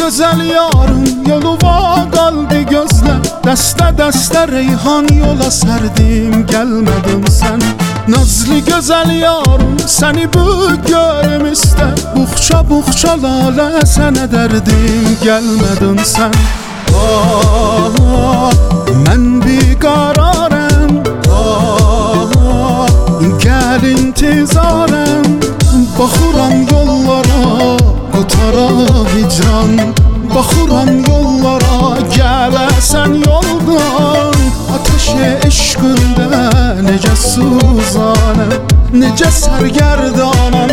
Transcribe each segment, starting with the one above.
gözəl yarım yoluma qaldı gözlə Dəstə-dəstə reyhan yola sərdim gəlmədin sən Nazlı gözəl yarım səni bu görüm istə Buxça-buxça lalə sənə dərdim gəlmədin sən Mən biqararəm gəl intizarəm Baxıram yollara qutara hicran Baxıram yollara gələsən yoldan Ateşi eşqində necə suzanəm Necə sərgərdanəm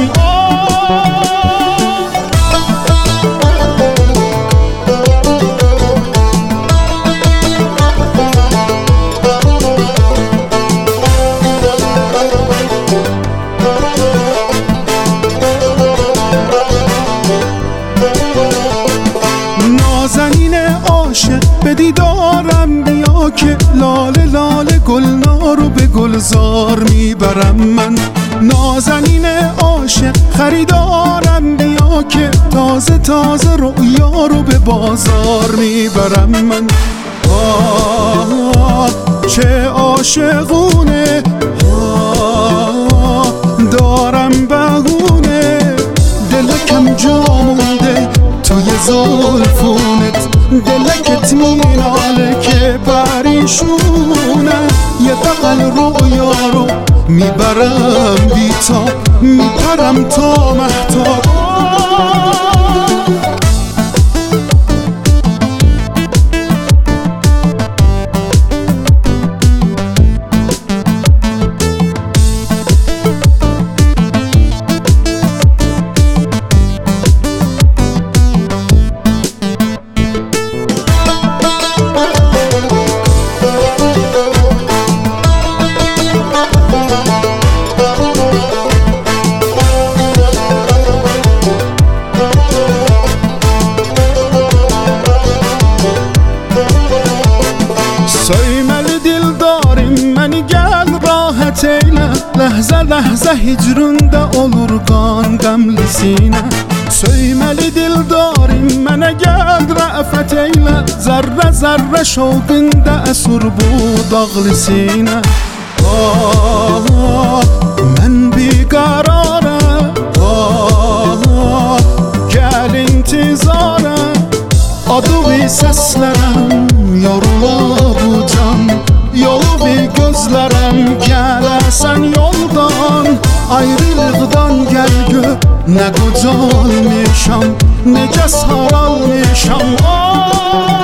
نازنین عاشق به دیدارم بیا که لاله لاله گلنارو به گلزار میبرم من نازنین عاشق خریدارم بیا که تازه تازه رؤیا رو به بازار میبرم من چه عاشقونه دارم بهونه دلکم جا مونده توی زلفونت دلکت میناله که پریشونه یه بغل رویا رو میبرم بیتا میپرم تا مهتاب Söyməli dildarim məni gəl rahat eylə Ləhzə ləhzə hicründə olur qan qəmli sinə Söyməli dildarim mənə gəl rəfət eylə Zərrə zərrə şovqində əsur bu dağlı sinə Mən biqararəm gəl intizarəm Adığı səslərəm yorula bu can Yolu bir gözlərəm gələsən yoldan Ayrılıqdan gəl gör nə qocalmışam Necə saralmışam